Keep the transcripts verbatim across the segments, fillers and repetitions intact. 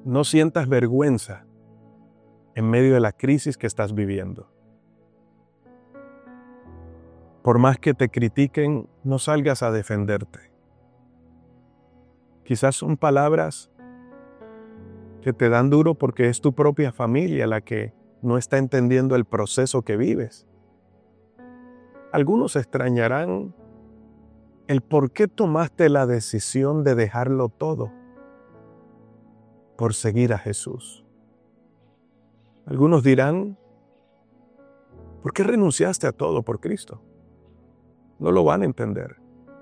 no sientas vergüenza en medio de la crisis que estás viviendo. Por más que te critiquen, no salgas a defenderte. Quizás son palabras que te dan duro porque es tu propia familia la que no está entendiendo el proceso que vives. Algunos extrañarán el por qué tomaste la decisión de dejarlo todo por seguir a Jesús. Algunos dirán, ¿por qué renunciaste a todo por Cristo? No lo van a entender.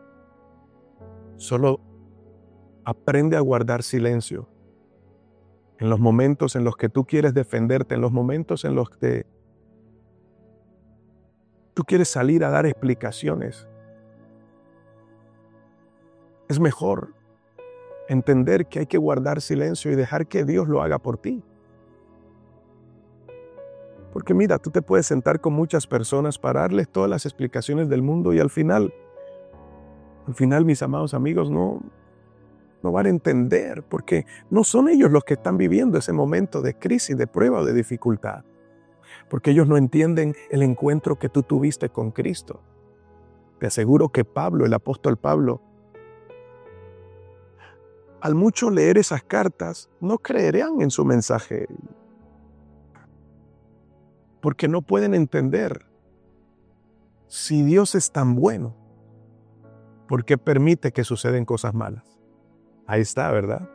Solo aprende a guardar silencio en los momentos en los que tú quieres defenderte, en los momentos en los que tú quieres salir a dar explicaciones. Es mejor entender que hay que guardar silencio y dejar que Dios lo haga por ti. Porque mira, tú te puedes sentar con muchas personas para darles todas las explicaciones del mundo y al final, al final, mis amados amigos, no, no van a entender porque no son ellos los que están viviendo ese momento de crisis, de prueba o de dificultad. Porque ellos no entienden el encuentro que tú tuviste con Cristo. Te aseguro que Pablo, el apóstol Pablo, al mucho leer esas cartas, no creerán en su mensaje. Porque no pueden entender si Dios es tan bueno, ¿por qué permite que suceden cosas malas? Ahí está, ¿verdad?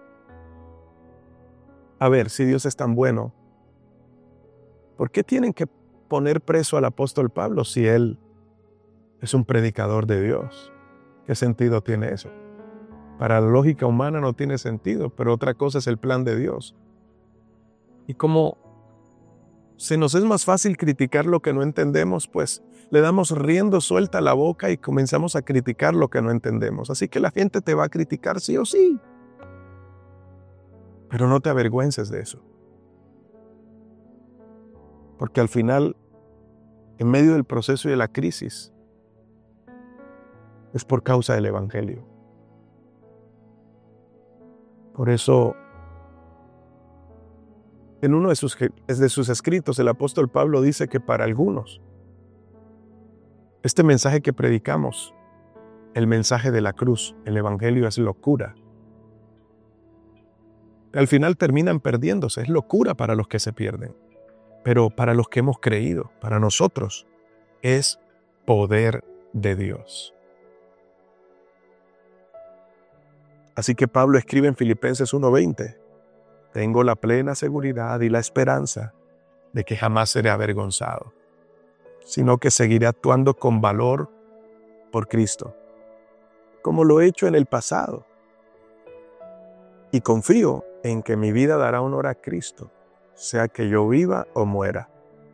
A ver, si Dios es tan bueno, ¿por qué tienen que poner preso al apóstol Pablo si él es un predicador de Dios? ¿Qué sentido tiene eso? Para la lógica humana no tiene sentido, pero otra cosa es el plan de Dios. Y como se nos es más fácil criticar lo que no entendemos, pues le damos rienda suelta a la boca y comenzamos a criticar lo que no entendemos. Así que la gente te va a criticar sí o sí. Pero no te avergüences de eso. Porque al final, en medio del proceso y de la crisis, es por causa del Evangelio. Por eso, en uno de sus, de sus escritos, el apóstol Pablo dice que para algunos, este mensaje que predicamos, el mensaje de la cruz, el Evangelio es locura. Al final terminan perdiéndose, es locura para los que se pierden. Pero para los que hemos creído, para nosotros, es poder de Dios. Así que Pablo escribe en Filipenses uno veinte, tengo la plena seguridad y la esperanza de que jamás seré avergonzado, sino que seguiré actuando con valor por Cristo, como lo he hecho en el pasado. Y confío en que mi vida dará honor a Cristo, sea que yo viva o muera.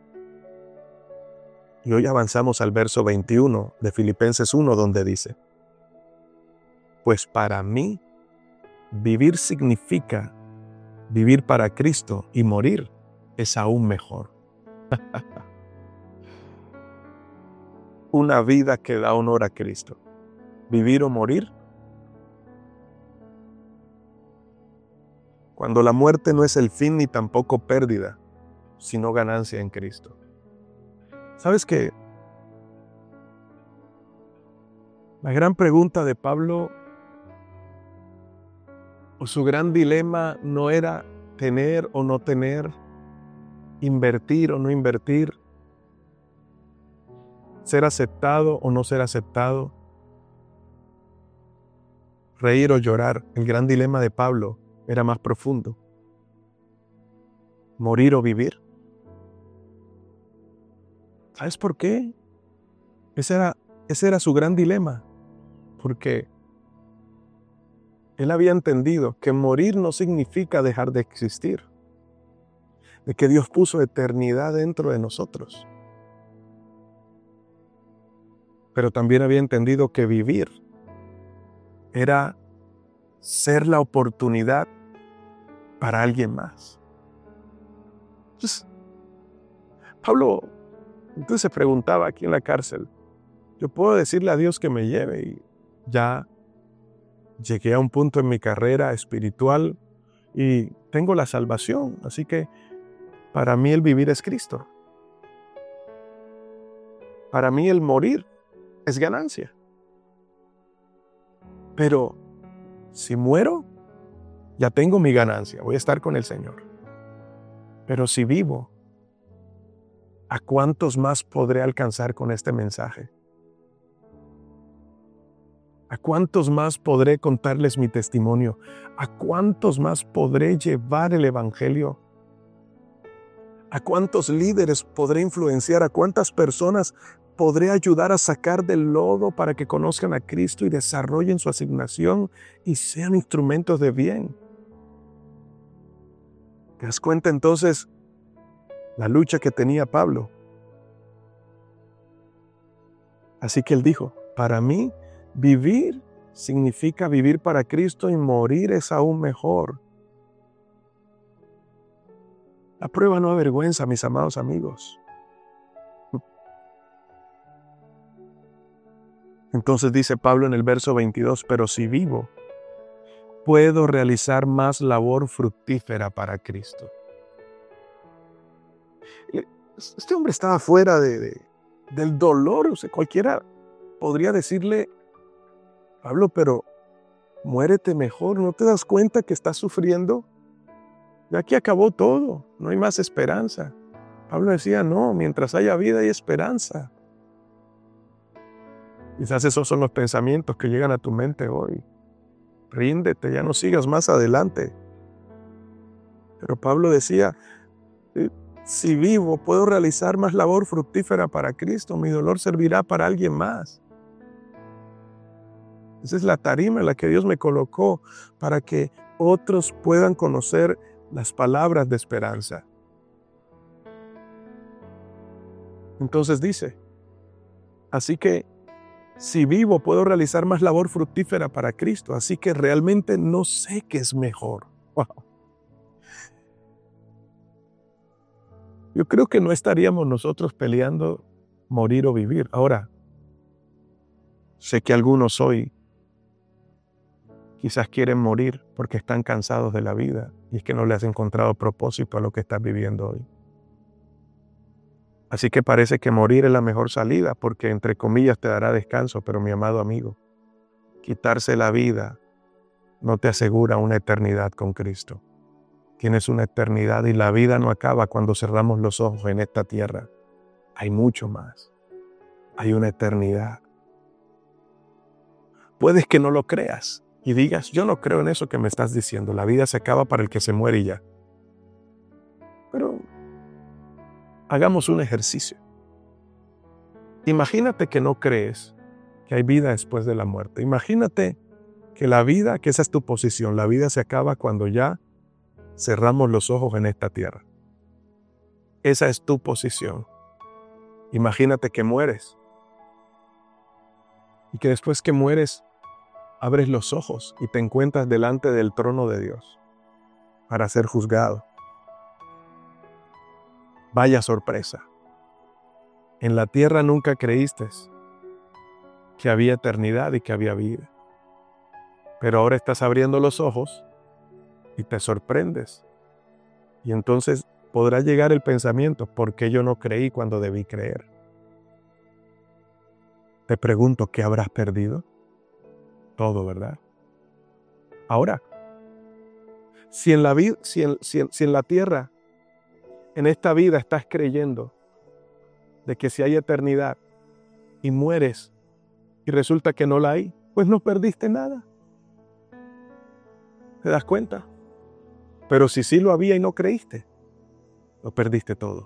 Y hoy avanzamos al verso veintiuno de Filipenses uno, donde dice, pues para mí, vivir significa vivir para Cristo y morir es aún mejor. Una vida que da honor a Cristo. Vivir o morir. Cuando la muerte no es el fin ni tampoco pérdida, sino ganancia en Cristo. ¿Sabes qué? La gran pregunta de Pablo, o su gran dilema, no era tener o no tener, invertir o no invertir, ser aceptado o no ser aceptado, reír o llorar. El gran dilema de Pablo era más profundo. Morir o vivir. ¿Sabes por qué? Ese era, ese era su gran dilema. Porque él había entendido que morir no significa dejar de existir. De que Dios puso eternidad dentro de nosotros. Pero también había entendido que vivir era ser la oportunidad para alguien más. Entonces, Pablo entonces se preguntaba aquí en la cárcel, yo puedo decirle a Dios que me lleve y ya llegué a un punto en mi carrera espiritual y tengo la salvación, así que para mí el vivir es Cristo. Para mí el morir es ganancia. Pero si muero, ya tengo mi ganancia, voy a estar con el Señor. Pero si vivo, ¿a cuántos más podré alcanzar con este mensaje? ¿A cuántos más podré contarles mi testimonio? ¿A cuántos más podré llevar el Evangelio? ¿A cuántos líderes podré influenciar? ¿A cuántas personas podré ayudar a sacar del lodo para que conozcan a Cristo y desarrollen su asignación y sean instrumentos de bien? ¿Te das cuenta entonces la lucha que tenía Pablo? Así que él dijo, para mí, vivir significa vivir para Cristo y morir es aún mejor. La prueba no avergüenza, mis amados amigos. Entonces dice Pablo en el verso veintidós, pero si vivo, puedo realizar más labor fructífera para Cristo. Este hombre estaba fuera de, de, del dolor. O sea, cualquiera podría decirle, Pablo, pero muérete mejor, ¿no te das cuenta que estás sufriendo? Ya aquí acabó todo, no hay más esperanza. Pablo decía, no, mientras haya vida hay esperanza. Quizás esos son los pensamientos que llegan a tu mente hoy. Ríndete, ya no sigas más adelante. Pero Pablo decía, si vivo puedo realizar más labor fructífera para Cristo, mi dolor servirá para alguien más. Esa es la tarima en la que Dios me colocó para que otros puedan conocer las palabras de esperanza. Entonces dice, así que si vivo puedo realizar más labor fructífera para Cristo, así que realmente no sé qué es mejor. Wow. Yo creo que no estaríamos nosotros peleando morir o vivir. Ahora, sé que algunos hoy quizás quieren morir porque están cansados de la vida y es que no le has encontrado propósito a lo que estás viviendo hoy. Así que parece que morir es la mejor salida porque entre comillas te dará descanso, pero mi amado amigo, quitarse la vida no te asegura una eternidad con Cristo. Tienes una eternidad y la vida no acaba cuando cerramos los ojos en esta tierra. Hay mucho más. Hay una eternidad. Puedes que no lo creas y digas, yo no creo en eso que me estás diciendo. La vida se acaba para el que se muere y ya. Pero hagamos un ejercicio. Imagínate que no crees que hay vida después de la muerte. Imagínate que la vida, que esa es tu posición, la vida se acaba cuando ya cerramos los ojos en esta tierra. Esa es tu posición. Imagínate que mueres y que después que mueres abres los ojos y te encuentras delante del trono de Dios para ser juzgado. Vaya sorpresa. En la tierra nunca creíste que había eternidad y que había vida. Pero ahora estás abriendo los ojos y te sorprendes. Y entonces podrá llegar el pensamiento, ¿por qué yo no creí cuando debí creer? Te pregunto, ¿qué habrás perdido? Todo, ¿verdad? Ahora, si en la vida, si en, si en, si en la tierra, en esta vida estás creyendo de que si hay eternidad y mueres y resulta que no la hay, pues no perdiste nada. ¿Te das cuenta? Pero si sí lo había y no creíste, lo perdiste todo.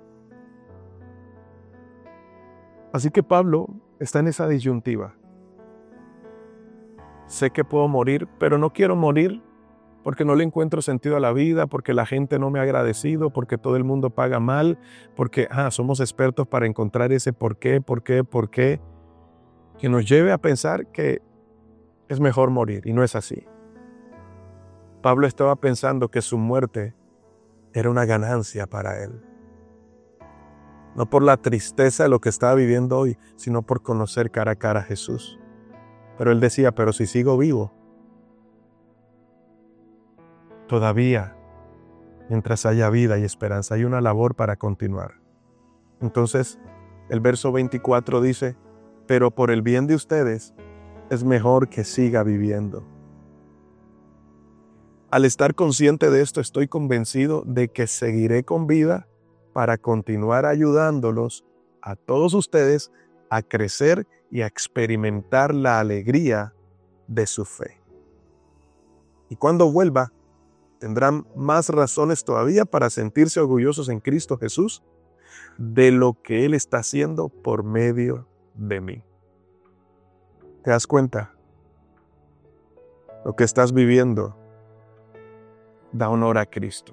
Así que Pablo está en esa disyuntiva. Sé que puedo morir, pero no quiero morir porque no le encuentro sentido a la vida, porque la gente no me ha agradecido, porque todo el mundo paga mal, porque ah, somos expertos para encontrar ese por qué, por qué, por qué, que nos lleve a pensar que es mejor morir, y no es así. Pablo estaba pensando que su muerte era una ganancia para él. No por la tristeza de lo que estaba viviendo hoy, sino por conocer cara a cara a Jesús. Pero él decía, pero si sigo vivo, todavía mientras haya vida y esperanza. Hay una labor para continuar. Entonces, el verso veinticuatro dice, pero por el bien de ustedes es mejor que siga viviendo. Al estar consciente de esto, estoy convencido de que seguiré con vida para continuar ayudándolos a todos ustedes a crecer y a experimentar la alegría de su fe. Y cuando vuelva, tendrán más razones todavía para sentirse orgullosos en Cristo Jesús de lo que Él está haciendo por medio de mí. ¿Te das cuenta? Lo que estás viviendo da honor a Cristo.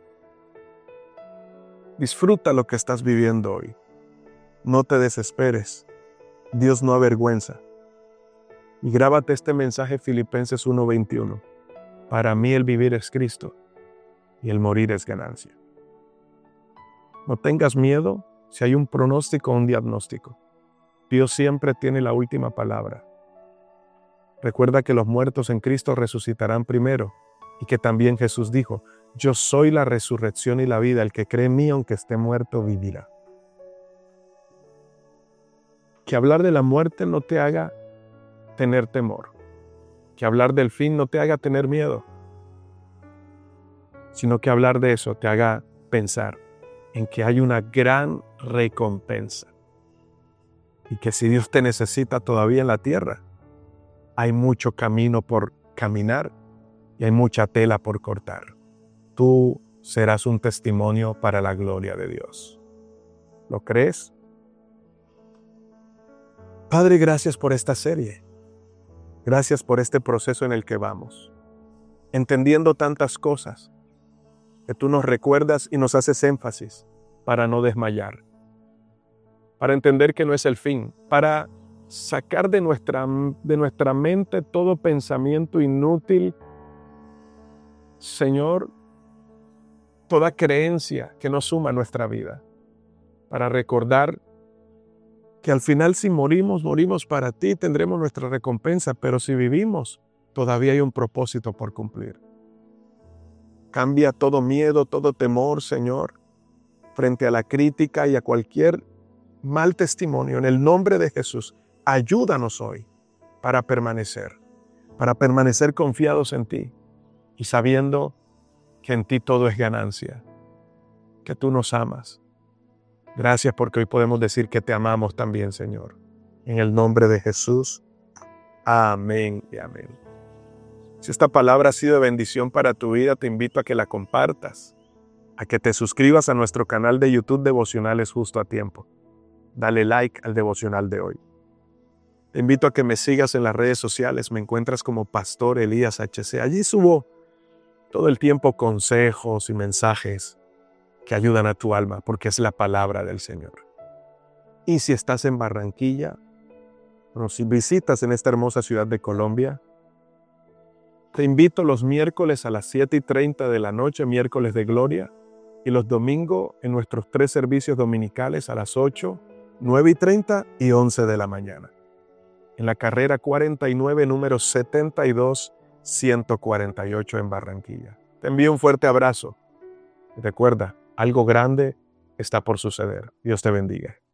Disfruta lo que estás viviendo hoy. No te desesperes. Dios no avergüenza. Y grábate este mensaje, Filipenses uno veintiuno. Para mí el vivir es Cristo y el morir es ganancia. No tengas miedo si hay un pronóstico o un diagnóstico. Dios siempre tiene la última palabra. Recuerda que los muertos en Cristo resucitarán primero y que también Jesús dijo, yo soy la resurrección y la vida, el que cree en mí aunque esté muerto vivirá. Que hablar de la muerte no te haga tener temor. Que hablar del fin no te haga tener miedo, sino que hablar de eso te haga pensar en que hay una gran recompensa y que si Dios te necesita todavía en la tierra, hay mucho camino por caminar y hay mucha tela por cortar. Tú serás un testimonio para la gloria de Dios. ¿Lo crees? Padre, gracias por esta serie. Gracias por este proceso en el que vamos, entendiendo tantas cosas que tú nos recuerdas y nos haces énfasis para no desmayar, para entender que no es el fin, para sacar de nuestra, de nuestra mente todo pensamiento inútil, Señor, toda creencia que no suma a nuestra vida, para recordar que al final si morimos, morimos para ti, tendremos nuestra recompensa, pero si vivimos, todavía hay un propósito por cumplir. Cambia todo miedo, todo temor, Señor, frente a la crítica y a cualquier mal testimonio. En el nombre de Jesús, ayúdanos hoy para permanecer, para permanecer confiados en ti y sabiendo que en ti todo es ganancia, que tú nos amas. Gracias porque hoy podemos decir que te amamos también, Señor. En el nombre de Jesús. Amén y amén. Si esta palabra ha sido de bendición para tu vida, te invito a que la compartas, a que te suscribas a nuestro canal de YouTube Devocionales Justo a Tiempo. Dale like al devocional de hoy. Te invito a que me sigas en las redes sociales. Me encuentras como Pastor Elías H C. Allí subo todo el tiempo consejos y mensajes que ayudan a tu alma, porque es la palabra del Señor. Y si estás en Barranquilla, bueno, si visitas en esta hermosa ciudad de Colombia, te invito los miércoles a las siete y treinta de la noche, miércoles de gloria, y los domingos en nuestros tres servicios dominicales a las ocho, nueve y treinta y once de la mañana. En la carrera cuarenta y nueve, número setenta y dos, ciento cuarenta y ocho en Barranquilla. Te envío un fuerte abrazo. Y recuerda, algo grande está por suceder. Dios te bendiga.